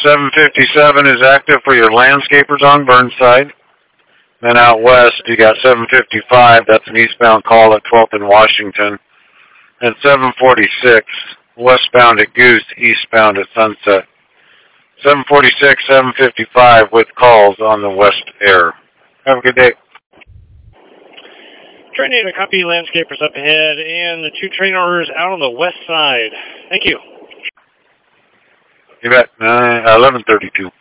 757 is active for your landscapers on Burnside. Then out west, you got 755. That's an eastbound call at 12th and Washington. And 746, westbound at Goose, eastbound at Sunset. 746, 755 with calls on the West Air. Have a good day. Train 8, a copy, landscapers up ahead, and the 2 train orders out on the west side. Thank you. You bet. 1132.